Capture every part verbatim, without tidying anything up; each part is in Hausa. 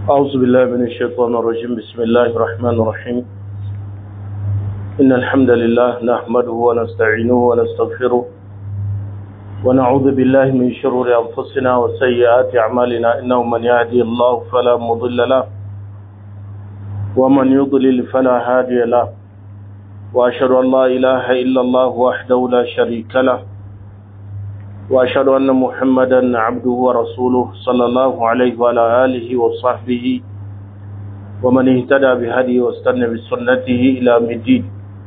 أعوذ بالله من الشيطان الرجيم. بسم الله الرحمن الرحيم. إن الحمد لله نحمده ونستعينه ونستغفره ونعوذ بالله من شرور أنفسنا وسيئات أعمالنا. إنه من يهدي الله فلا مضل له ومن يضلل فلا هادي له، وأشهد أن لا إله إلا الله وحده لا شريك له، وأشهد أن محمدا عبده ورسوله صلى الله عليه وعلى آله وصحبه ومن اهتدى بهديه واستنى بسنته إلى يوم الدين.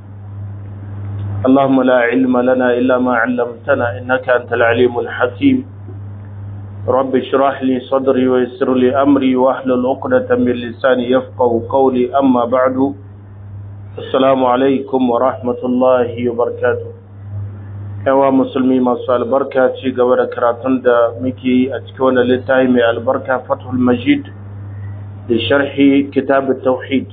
اللهم لا علم لنا إلا ما علمتنا إنك أنت العليم الحكيم. رب اشرح لي صدري ويسر لي أمري واحلل عقدة من لساني يفقهوا قولي. أما بعد، السلام عليكم ورحمة الله وبركاته. yawa musulmi masu albarka, ci gaba da karatun da muke a cikin wannan littafi mai albarka Fathul Majid da sharhi Kitab at-Tauhid.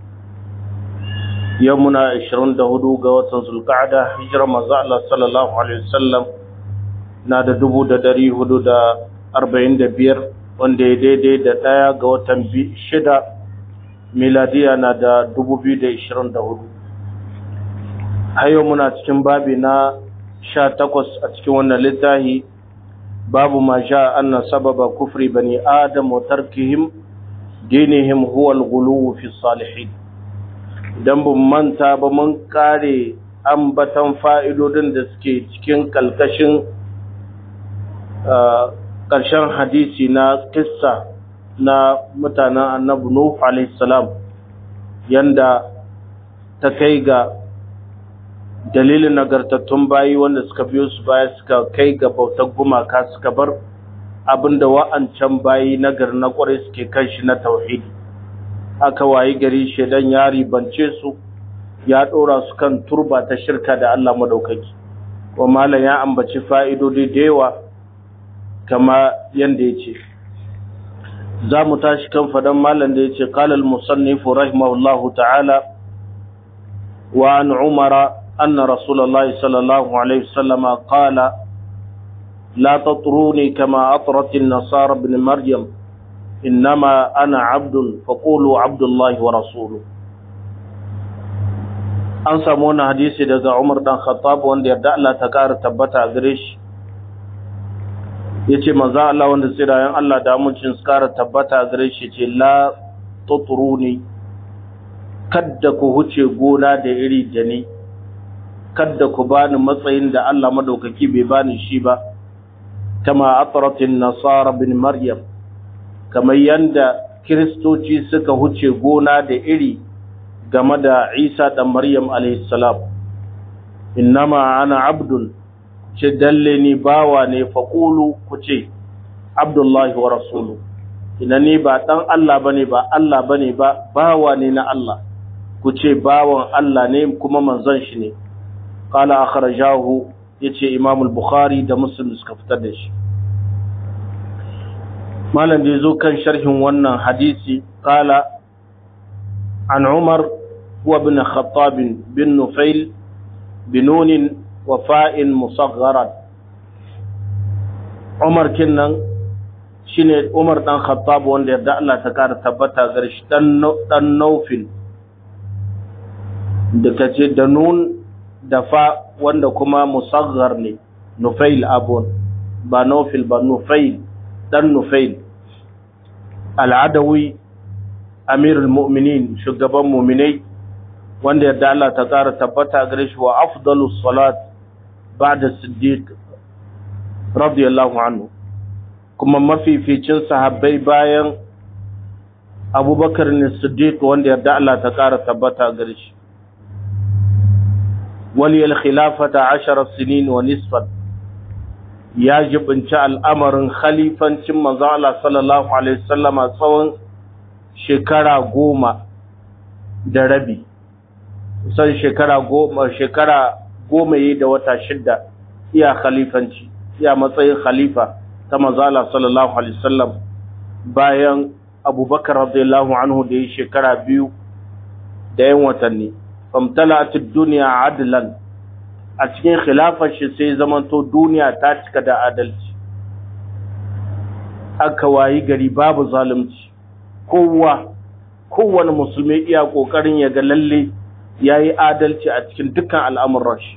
Yau muna ashirin da hudu ga watan Zulqa'da, hijirar manzo Allah sallallahu alaihi wasallam na da dubu da dari hudu da arba'in da biyar, wanda ya daidai da ɗaya ga watan shida miladiya na da dubu biyu da ashirin da hudu. A yau muna cikin babi na sha takwas a cikin wannan littafi, babu ma sha anna sababa kufri bani adam wa tarkihim dinihim huwa al-ghuluw fi salihin. Idan ban manta ba, mun kare ambatan fa'idodin da suke cikin kalkashin ƙarshen hadisi na kissa na mutanen annabi Nuh alayhi salam, yanda ta kai ga dalilin nagartattun bayi wanda suka biyo su baya suka kai ga bautar gumaka, suka bar abinda wa'ancan bayi nagar na kwarai suke kan shi na tauhidi. Aka wayi gari shedan ya ribance su, ya dora su kan turba ta shirka da Allah madaukaki. Wa malam ya ambaci fa'idodi da yawa kama yanda yace. Za mu tashi kan fadan malam da yace qala al-musannif rahimahullahu ta'ala wa an umara أن رسول الله صلى الله عليه وسلم قال لا تطروني كما أطرت النصارى ابن مريم إنما أنا عبد فقولوا عبد الله ورسوله. an samu wani hadisi daga Umar dan Khattab wanda yarda Allah ta ƙara tabbata a gare shi, yace manzo Allah wanda tsirayen Allah da amincin su ƙara tabbata a gare shi ce la tutruni, kadda ku huce gona da iri da ni, kadda ku bani matsayin da Allah madaukaki bai bani shi ba, kama atratin nasara bin maryam, kamar yanda kiristoci suka huce gona da iri game da Isa dan Maryam alayhi salam. Innama ana abdun, ce dalle ni bawa ne, faqulu ku ce abdullahi wa rasulu, ina ni ba dan Allah bane ba Allah bane ba bawa ne na Allah, ku ce bawan Allah ne kuma manzon shi ne. Qala akhrajahu, yace Imam al-Bukhari da Muslim suka fitar da shi. Malam da yazo kan sharhin wannan hadisi, qala an Umar wa ibn Khattab bin Nufail binun wa fa'in musagharan. Umar kinnan shine Umar dan Khattab wanda yarda Allah ta kara tabbata gare shi, dan dan Naufil da kace da nun da fa wanda kuma musaggar ne, Nufail abun ba Nufil ba, Nufail dan Nufail al-Adawi amirul mu'minin, shugaban mu'minai wanda yadda Allah ta ƙara tabbata gare shi, wa afdalus salat ba'da Siddiq radiyallahu anhu, kuma mafificin sahabbai bayan Abubakar ne Siddiq wanda yadda Allah ta ƙara tabbata gare shi. ولي الخلافة عشر سنين ونصفا، يجب إن شاء الأمر خليفا ثم زال صلى الله عليه وسلم صون شكرا قوما دربي سن شكرا قوما شكرا قوما يدا وتا شدة يا خليفا يا مصير خليفة ثم زال صلى الله عليه وسلم bayan Abu Bakar radiyallahu anhu da ya shekara biyu da yan watanni. famtalat ad-dunya adlan, a cikin khilafar shi sai zamanto duniya ta cika da adalci, aka wayi gari babu zalunci, kowa kowane musulmi iya kokarin ya ga lalle yayi adalci a cikin dukkan al'amuran shi.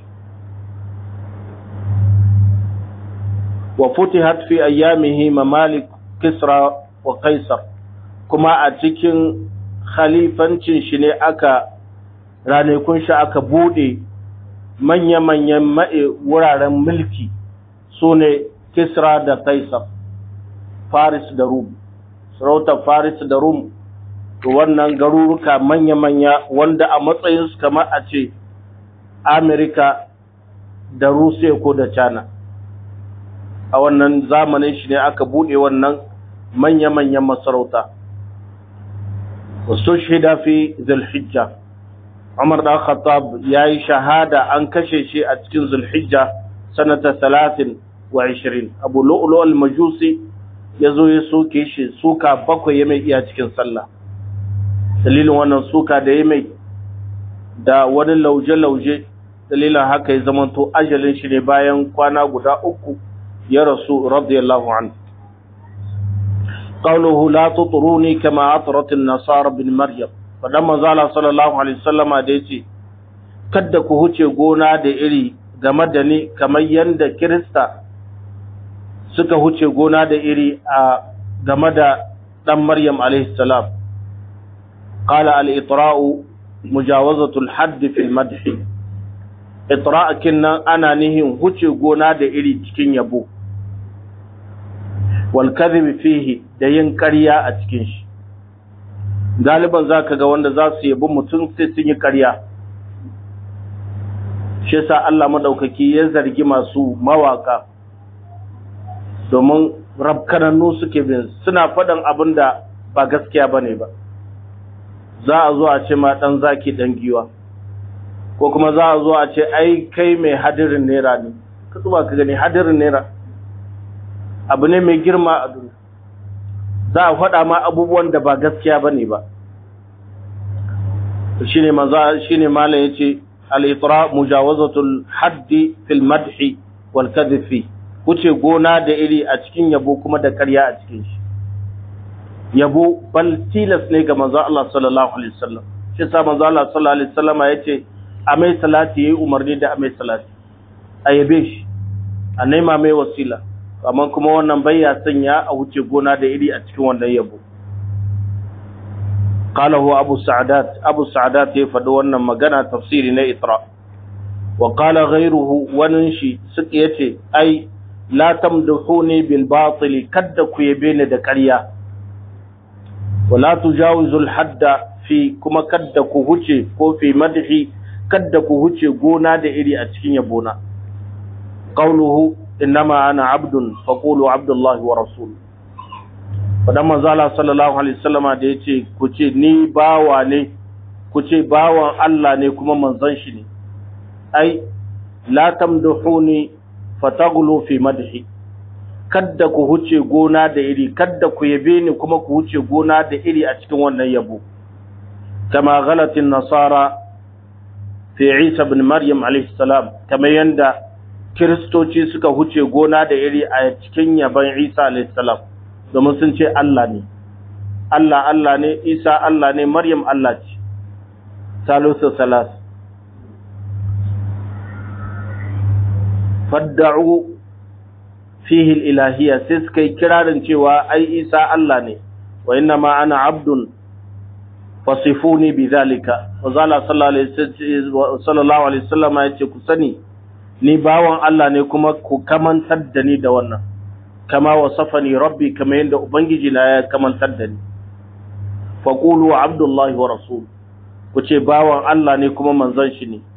wa futihat fi ayyamihi mamalik kisra wa kaisar, kuma a cikin khalifancin shi ne aka ranakun shi aka bude manya-manyan wuraren mulki su ne kisra da kaisar, faris da rum, sarautar faris da rum, to wannan garuruka manya-manya wanda a matsayinsu kamar a ce Amerika da Rusiya ko da China. A wannan zamanin shi ne aka buɗe wannan manya-manyan masarauta. Wasu shida fi Zulhijja, Umar da Khattab ya yi shahada an kashe shi a cikin Zulhijja sanata talatin wa ishirin. Abu Lu'lu al-Majusi ya zo ya soke shi suka bakwai ya mai iya cikin sallah. Dalilin wannan suka da ya mai da wani lauje-lauje, dalilin haka ya zamanto ajalin shi ne bayan kwana guda uku ya rasu radiyallahu anhu. Qawluhu la tutruni kama atrat an-nasara bin Maryam, fadan manzo Allah sallallahu alaihi wasallama da yace kada ku huce gona da iri game da ni kamar yanda Kirista suka huce gona da iri a game da dan Maryam alaihi salam. Qala al-itra'u mujawazatu al-hadd fi al-madh. Itra' kinnan ana nihin huce gona da iri cikin yabo. Wal kadhib fihi, da yin ƙarya a cikin shi. Galiban zaka ga wanda za su yabi mutum sai sun yi ƙarya. Shi yasa Allah madaukaki ya zargi masu mawaka, domin rabkanannu suke bin, suna faɗan abin da ba gaskiya bane ba. Za a zo a ce ma ɗan zaki ɗan giwa, ko kuma za a zo a ce ai kai mai hadirin naira ne, ka tsuba ka gani hadirin naira abu ne mai girma a duniya. Za a faɗa ma abubuwan da ba gaskiya bane ba. Shine maza shine malam yace al-itra mujawazatul haddi fil madhi wal kadhib fi, wuce gona da iri a cikin yabo kuma da ƙarya a cikin shi. Yabo bal tilas ne ga manzo Allah sallallahu alaihi wasallam. Shi sa manzo Allah sallallahu alaihi wasallam yace a mai salati yayi umarni da a mai salati, a yabe shi, a nema mai wasila, amma kuma wannan bai ya sanya a wuce gona da iri a cikin wannan yabo. Qala huwa Abu Sa'dat, Abu Sa'dat ya faɗi wannan magana tafsiri na Itra. Wa qala ghayruhu, wannan shi suka yace ai la tamduhuni bil batil, kadda ku yabe ni da ƙarya. Wala tujawizul hadda fi, kuma kadda ku huce ko fi madhi, kadda ku huce gona da iri a cikin yabona. Qawluhu innama ana abdun faqulu abdullahi wa rasul. Fadan manzo Allah sallallahu alaihi wasallama da yace ku ce ni bawa ne, ku ce bawan Allah ne kuma manzon shi ne. Ai la tamduhuni fataghlu fi madhi, kadda ku huce gona da iri, kadda ku yabe ni kuma ku huce gona da iri a cikin wannan yabo. Kama ghalatin nasara fi Isa ibn Maryam alayhi salam, kamar yanda Kiristoci suka huce gona da iri a cikin yaban Isa alayhi salam, domin sun ce Allah ne. Allah Allah ne, Isa Allah ne, Maryam Allah ce. Salisu salas. Fadda'u fihi al-ilahiyya, sai suka yi kirarin cewa ai Isa Allah ne, wa inna ma ana abdun fasifuni bi zalika. Wazala sallallahu alaihi wasallam ya ce ku sani ni bawan Allah ne kuma ku kamantar da ni da wannan, kama wasafani rabbi, kama yadda ubangiji na ya kamantar da ni. Faqulu abdullahi wa rasul, ku ce bawan Allah ne kuma manzon shi ne.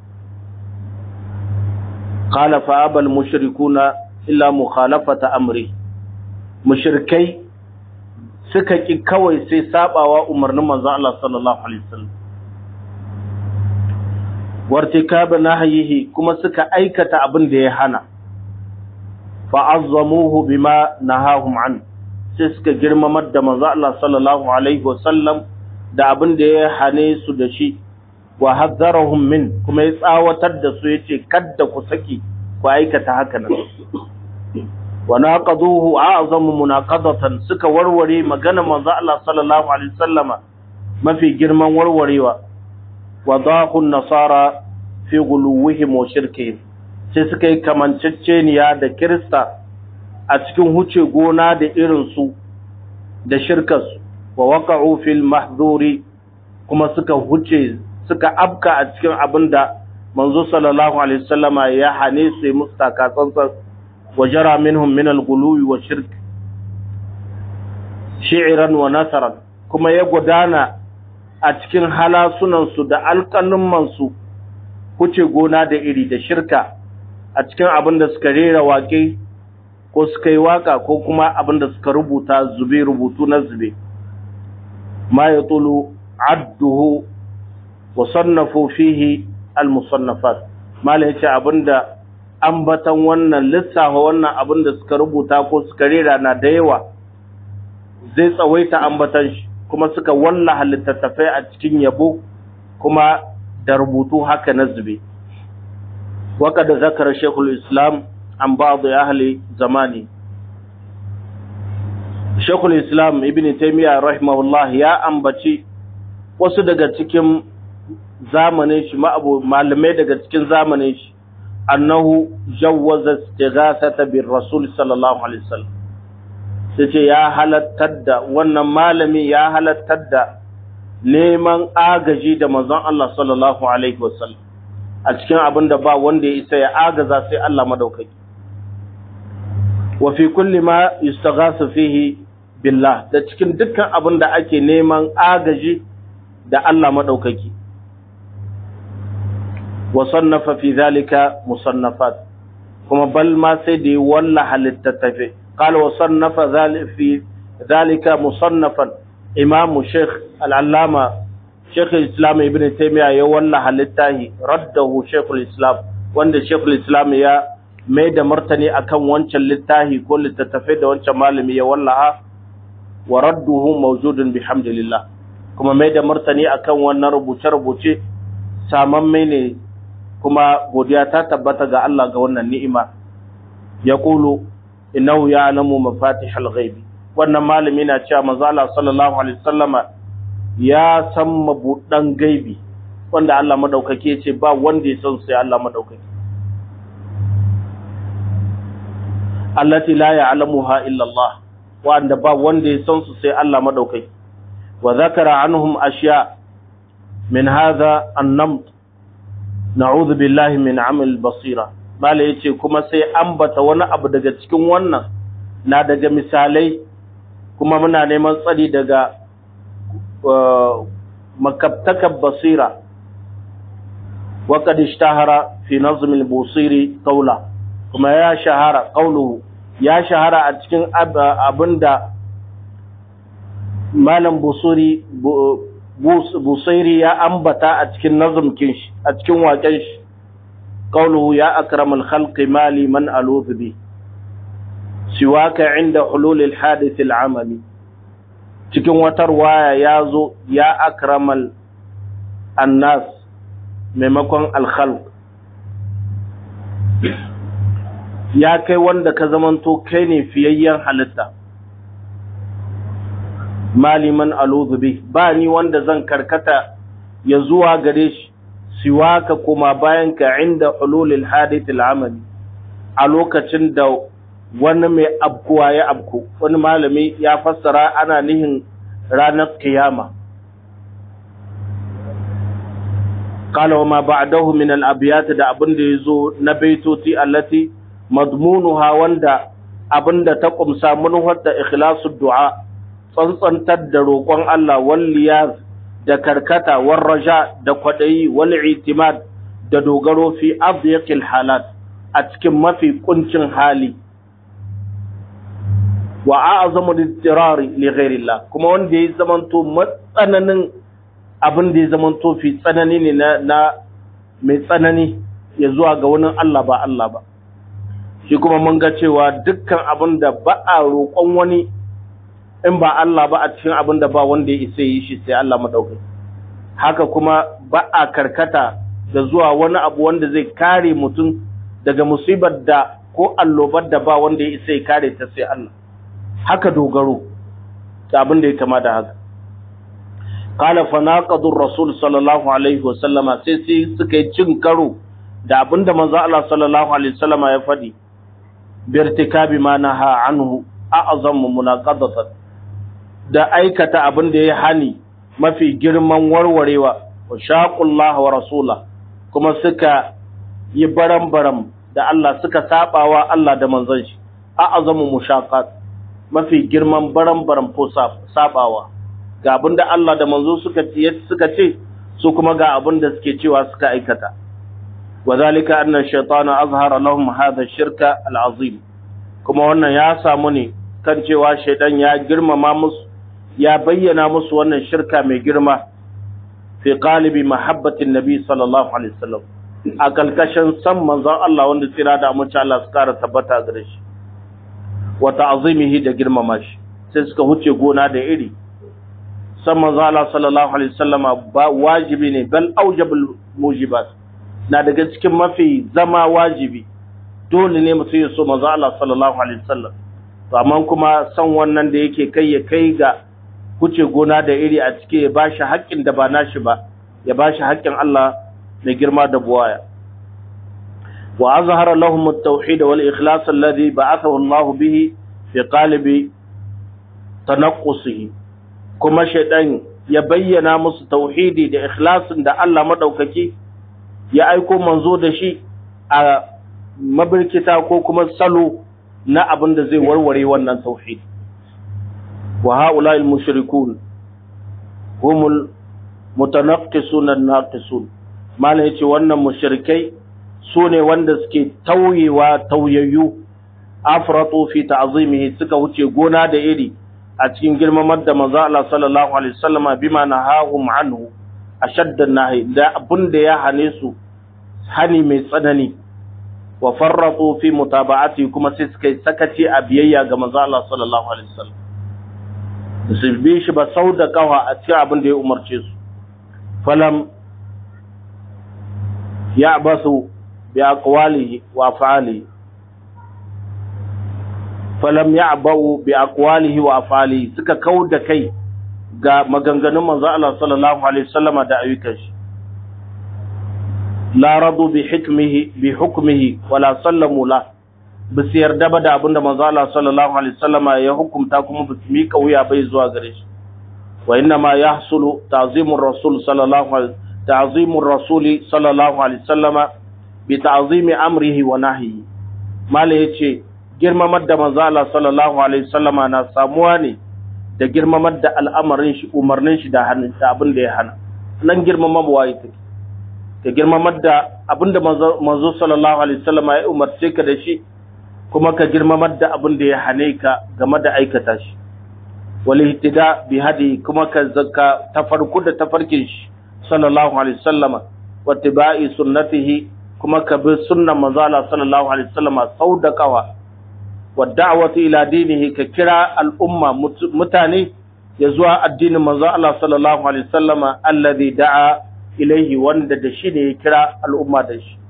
Qala fa abal mushrikuna illa mukhalafata amri, mushrikai suka ki kawai sai sabawa umarnin manzon Allah sallallahu alaihi wasallam. Wartikaba nahyihi, kuma suka aikata abin da ya hana. Fa azzamuhu bima nahahum an, sai suka girmamar da manzon Allah sallallahu alaihi wasallam da abin da ya hane su da shi. Wa hazzarahum min, kuma ya tsawatar da su yace kadda ku saki ku aikata haka nan. wa naqaduhu a'zamu munaqadatan suka warware magana manzo Allah sallallahu alaihi wasallama mafi girman warwarewa wa daqu nasara fi guluwihim wa shirkihim sai suka yi kamanceceniya da Kirista a cikin huce gona da irin su da shirkarsu wa waqa'u fil mahdhuri kuma suka huce suka abka a cikin abinda manzo sallallahu alaihi wasallama ya hane su mustaka tsantsan wa jara minhum min al-ghuluwi wa shirk shi'ran wa nasaran kuma ya gudana a cikin halasunan su da alƙalumman su huce gona da iri da shirka a cikin abinda suka rera waƙe ko suka yi waka ko kuma abinda suka rubuta zube rubutu na zube ma yatulu adduhu wa sannafu fihi al-musannafat mala yace abinda ambatan wannan lissafa wannan abinda suka rubuta ko suka rera na da yawa zai tsawaita ambatan shi kuma suka wallaha littattafai a cikin yabo kuma da rubutu haka na zube waka da zakara shekul islam an ba'd ahli zamani shekul islam ibn taymiyyah rahimahullah ya ambaci wasu daga cikin zamanin shi ma'abu malamai daga cikin zamanin shi annahu jawwaza istighathata bir rasul sallallahu alaihi wasallam sai ya halattar da wannan malami ya halattar da neman agaji da manzon Allah sallallahu alaihi wasallam a cikin abin da ba wanda ya isa ya agaza sai Allah madaukaki wa fi kulli ma yustaghathu fihi billah da cikin dukkan abin da ake neman agaji da Allah madaukaki wa sannafa fi zalika musannafat kuma bal ma sai da wallaha littattafe qala wa sannafa zalika fi zalika musannafan imam shaykh al-allama shaykh al-islam ibn taymiyyah ya wallaha littahi raddahu shaykh al-islam wanda shaykh al-islam ya mai da martani akan wancan littahi ko littattafe da wancan malami ya wallaha wa radduhu mawjudun bihamdillah kuma mai da martani akan wannan rubuce-rubuce samamme ne kuma godiya ta tabbata ga Allah ga wannan ni'ima ya kulu innahu ya'lamu mafatihal ghaibi wannan malami na cewa manzo Allah sallallahu alaihi wasallama ya san mabudan gaibi wanda Allah madaukake ce ba wanda ya san sai Allah madaukake allati la ya'lamuha illa Allah wanda ba wanda ya san su sai Allah madaukake wa zakara anhum ashya min hadha an-namt na'udhu billahi min amal basira mala yace kuma sai ambata wani abu daga cikin wannan na daga misalai kuma muna neman tsari daga makabtakab basira wa qad ishtahara fi nazm al-busiri qawla kuma ya shahara qawluhu ya shahara a cikin abinda malam busuri busairi ya ambata a cikin nazumkin shi a cikin waƙen shi qawluhu ya akramul khalqi mali man aludhu bi siwaka inda hulul al hadith al amali cikin watar waya yazo ya akramal annas maimakon al khalq ya kai wanda ka zamanto kai ne fiyayyen halitta maliman aluzubi ba ni wanda zan karkata ya zuwa gare shi siwaka kuma bayan ka inda hululil hadith al'amali a lokacin da wani mai abkuwa ya abku wani malami ya fassara ana nihin ranar kiyama qala wa ma ba'dahu min al-abyat da abinda yazo na baitoti allati madmunuha wanda abinda ta kumsa munhar da ikhlasu du'a tsantsantar da roƙon Allah walliyaz da karkata war raja da kwadayi wal i'timad da dogaro fi adyaqil halat a cikin mafi kuncin hali wa a'zamu al-ittirari li ghayrillah kuma wanda ya zamanto matsananin abin da ya zamanto fi tsanani ne na, na mai tsanani ya zuwa ga wani Allah ba Allah ba shi kuma mun ga cewa dukkan abin da ba a roƙon wani in ba Allah ba a cikin abin da ba wanda ya isa yi shi sai Allah madaukaki haka kuma ba a karkata da zuwa wani abu wanda zai kare mutum daga musibar da ko allobar da ba wanda ya isa ya kare ta sai Allah, haka dogaro da abin da ya kama da haka. Qala fa naqadu rasul sallallahu alaihi wasallama, sai sai suka yi cin karo da abin da manzo Allah sallallahu alaihi wasallama ya faɗi, bi irtikabi ma naha anhu a'zamu munaqadatan, da aikata abin da ya hani mafi girman warwarewa, wa shaqullah wa rasula, kuma suka yi baram-baram da Allah, suka sabawa Allah da manzon shi, a'zamu mushaqat, mafi girman baram-baram ko sabawa ga abin da Allah da manzo suka ce suka ce su kuma ga abin da suke cewa suka aikata. wa zalika anna ash-shaytana azhara lahum hadha ash-shirka al-azim, kuma wannan ya samu ne kan cewa shaytan ya girmama musu, ya bayyana musu wannan shirka mai girma fi qalibi mahabbatin nabi sallallahu alaihi wasallam, a kalkashin san manzon Allah wanda tsira da amince Allah su kara tabbata gare shi, wa ta'zimihi da girmama shi, sai suka huce gona da iri. San manzon Allah sallallahu alaihi wasallam ba wajibi ne, bal aujabul mujibat, na daga cikin mafi zama wajibi, dole ne mutum ya so manzon Allah sallallahu alaihi wasallam. To amma kuma san wannan da yake kai ya kai ga kuce gona da iri a cike, ya bashi haƙƙin da ba nashi ba, ya bashi haƙƙin Allah mai girma da buwaya. Wa azhara lahum at-tauhid wal ikhlas alladhi ba'athahu Allah bihi fi qalibi tanaqqusihi, kuma shaytan ya bayyana musu tauhidi da ikhlasin da Allah madaukaki ya aiko manzo da shi a mabirkita ko kuma salo na abin da zai warware wannan tauhidi. wa ha'ula'il mushrikun humul mutanaqqisun an-naqisun, malan yace wannan mushrikai sune wanda suke tauyewa tauyayyu, afratu fi ta'zimihi, suka wuce gona da iri a cikin girmamar da manzo Allah sallallahu alaihi wasallam bima nahahum anhu ashadda nahi, da abin da ya hane su hani mai tsanani, wa farratu fi mutaba'ati, kuma sai suka sakaci a biyayya ga manzo Allah sallallahu alaihi wasallam, su bi shi ba sau da kawa a cikin abin da ya umarce su. Falam ya basu bi aqwalihi wa af'alihi, falam ya ba'u bi aqwalihi wa af'alihi, suka kauda kai ga maganganun manzo Allah sallallahu alaihi wasallam da ayyukan shi. La radu bi hikmihi bi hukmihi wala sallamu la, bisu yarda ba da abinda manzo Allah sallallahu alaihi wasallam ya hukumta, kuma bisu mika wuya bai zuwa gare shi. Wa inna ma yahsulu ta'zimur rasul sallallahu alaihi ta'zimur rasul sallallahu alaihi wasallam bi ta'zimi amrihi wa nahyihi, mala yace girmamar da manzo Allah sallallahu alaihi wasallam na samuwa ne da girmamar da al'amarin shi, umarnin shi da hannun da abin da ya hana. Nan girmamar waye take, ka girmamar da abin da manzo sallallahu alaihi wasallam ya umarce ka da shi, kuma ka girmamar da abin da ya hane ka game da aikata shi. Wal ihtida bi hadi, kuma ka zakka tafarku da tafarkin shi sallallahu alaihi wasallam, wa tibai sunnatihi, kuma ka bi sunnan manzo Allah sallallahu alaihi wasallam sau da kawa, wa da'wati ila dinihi, ka kira al'umma mutane ya zuwa addinin manzo Allah sallallahu alaihi wasallam alladhi da'a ilaihi, wanda da shi ne ya kira al'umma da shi.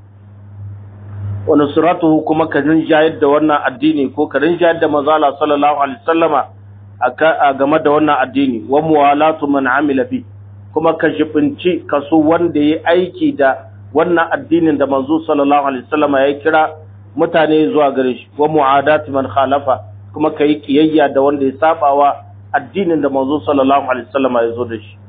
Wa nusratuhu, kuma ka rinjayar da wannan addini, ko ka rinjayar da manzo Allah sallallahu alaihi wasallama a game da wannan addini. Wa muwalatu man amila bi, kuma ka jibinci kaso wanda ya aiki da wannan addinin da manzo sallallahu alaihi wasallama ya kira mutane zuwa gare shi. Wa mu'adatu man khalafa, kuma ka yi kiyayya da wanda ya sabawa addinin da manzo sallallahu alaihi wasallama ya zo da shi.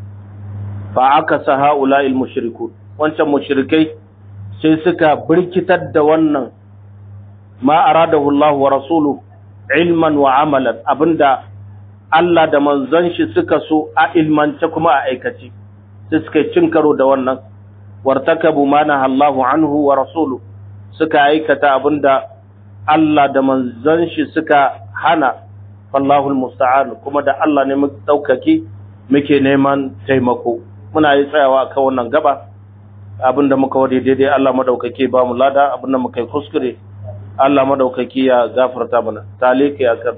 Fa akasa ha'ula'il mushrikun, wancan mushrikai sai suka birkitar da wannan ma aradahu Allah wa rasuluhu ilman wa amalan, abinda Allah da manzon shi suka so a ilmance kuma a aikace, sai suka cin karo da wannan. Wartakabu ma naha Allahu anhu wa rasuluhu, suka aikata abinda Allah da manzon shi suka hana. Wallahu almusta'an, kuma da Allah ne muke daukaki, muke neman taimako. Muna yi tsayawa akan wannan gaba, abinda muka wade daidai Allah madaukake ba mu lada, abinda muka yi kuskure Allah madaukake ya gafarta mana. Talike akan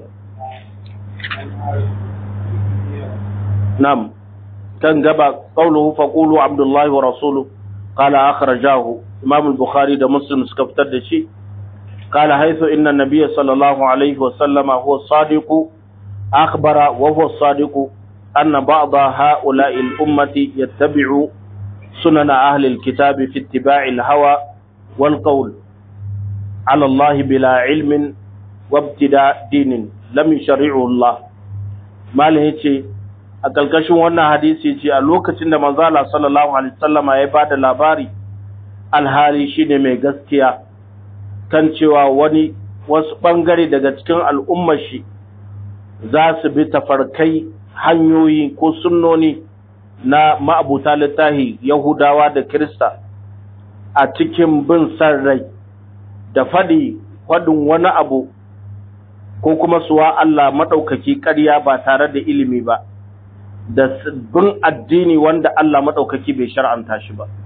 nam kan gaba qauluhu faqulu abdullahi wa rasuluhu qala akhrajahu, Imam al-Bukhari da Muslim suka fitar da shi. قال حيث إن النبي صلى الله عليه وسلم هو الصادق أخبر وهو الصادق أن بعض هؤلاء الأمة يتبع سنن أهل الكتاب في اتباع الهوى والقول على الله بلا علم وابتداء دين لم يشرعه الله ما لهيتي أكالكشون وانا حديثي a lokacin da manzo Allah sallallahu alaihi wasallam ya bada labari alhali shine mai gaskiya kan cewa wani wasu bangare daga cikin al'ummar shi za su bi tafarkai hanyoyi ko sunnoni na ma'abuta littahi Yahudawa da Kirista a cikin bin san rai da faɗi faɗin wani abu ko kuma suwa Allah maɗaukaki ƙarya ba tare da ilimi ba da bin addini wanda Allah maɗaukaki bai shar'anta shi ba.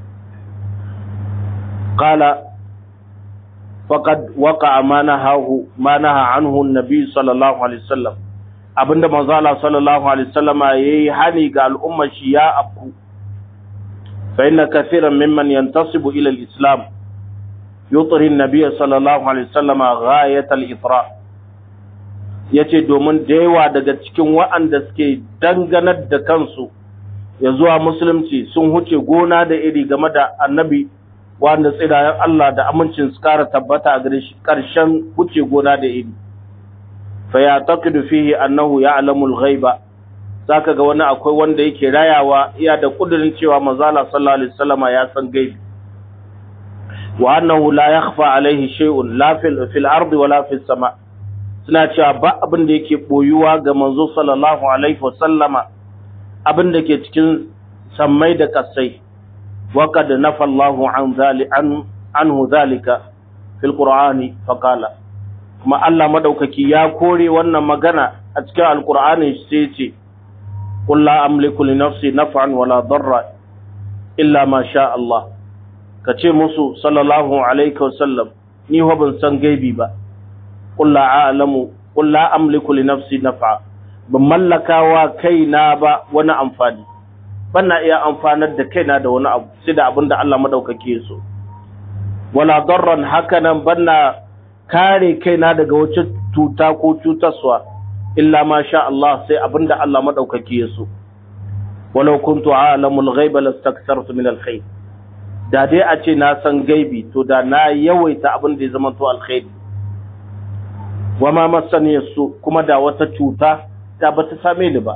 Qala faqad waqa'a ma nahahu ma naha anhu an-nabi sallallahu alaihi wasallam abinda manzo Allah sallallahu alaihi wasallama yayi hani ga al'ummar shi ya afku fa inna kathiran mimman yantasibu ila al-islam yutri an-nabiy sallallahu alaihi wasallama ghayat al-itra yace domin da yawa daga cikin waɗanda suke danganar da kansu ya zuwa musulunci sun huce gona da iri game da annabi wanda tsirayen Allah da amincin su kara tabbata a gare shi karshen huce gona da iri fayataqidu fihi annahu ya'lamu al-ghaiba zaka ga wani akwai wanda yake rayawa iya da kudirin cewa manzo Allah sallallahu alaihi wasallama ya san gaibi wa annahu la yakhfa alaihi shay'un la fil fil ardi wala fis sama suna cewa ba abin da yake boyuwa ga manzo sallallahu alaihi wasallama abin da ke cikin sammai da kasai wa qad nafa Allahu an zali an anhu zalika fil qur'ani faqala kuma Allah madaukaki ya kore wannan magana a cikin alkur'ani sai ce qul la amliku li nafsi naf'an wala darra illa ma sha Allah kace musu sallallahu alaihi wasallam ni ho ban san gaibi ba qul la a'lamu qul la amliku li nafsi naf'a ban mallakawa kaina ba wani amfani bana iya amfanar da kaina da wani abu sai da abinda Allah madaukaki ya so wala darran hakanan bana kare kaina daga wacce tuta ko cutarwa illa ma sha Allah sai abinda Allah madaukaki ya so walau kuntu a'lamul ghaiba lastakthartu min alkhair da dai a ce na san gaibi to da na yawaita abin da ya zama to alkhairi wama masani su kuma da wata cuta da bata same ni ba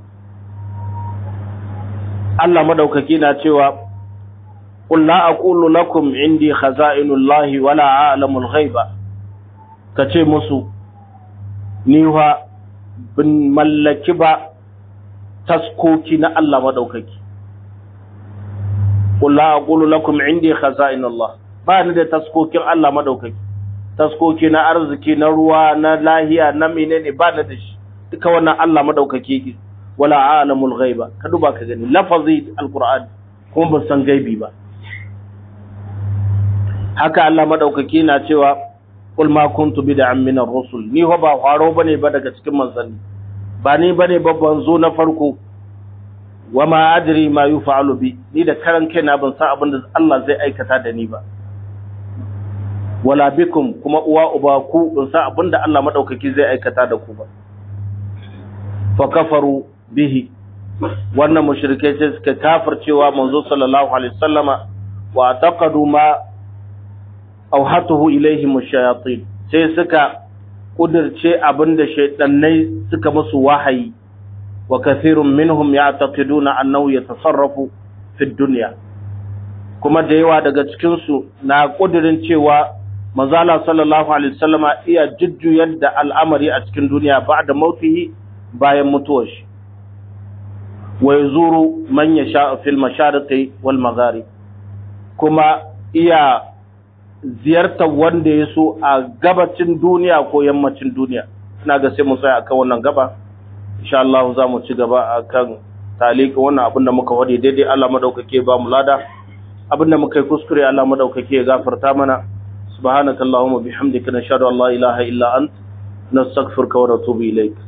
Allah madaukaki na cewa qul la aqulu lakum indi khaza'inullahi wala a'lamul ghaiba kace musu ni wa bin mallaki ba taskoki na Allah madaukaki qul la aqulu lakum indi khaza'inullah ba ni da taskokin Allah madaukaki taskoki na arziki na ruwa na lahiya na menene ba ni da shi duka wannan Allah madaukaki wala a'lamul ghaiba ka duba ka gani lafazi alquran kuma ban san gaibi ba haka Allah madaukaki na cewa qul ma kuntu bid'an min ar-rusul ni ho ba faro bane ba daga cikin manzanni ba ni bane babban zo na farko wama adri ma yuf'alu bi ni da karan kaina ban san abin da Allah zai aikata da ni ba wala bikum kuma uwa uba ku ban san abin da Allah madaukaki zai aikata da ku ba fa kafaru bihi wannan mushrikai sai suka kafircewa manzo sallallahu alaihi wasallama wa taqadu ma auhatuhu ilaihim ash-shayatin sai suka kudirce abinda shaydannai suka musu wahayi wa kathirun minhum ya'taqiduna annahu yatasarrafu fi dunya kuma da yawa daga cikin su na kudirin cewa manzo Allah sallallahu alaihi wasallama iya jujjuyar da al'amari a cikin duniya ba'da mautihi bayan mutuwar shi wa yazuru man yasha fil mashariqi wal magharib kuma iya ziyartar wanda ya so a gabacin duniya ko yammacin duniya ina ga sai mu tsaya akan wannan gaba insha Allah za mu ci gaba akan taliki wannan abin da muka wade daidai Allah madaukake ba mu lada abin da muka yi kuskure Allah madaukake ya gafarta mana subhanakallahumma bihamdika nashhadu an la ilaha illa ant nastaghfiruka wa natubu ilaik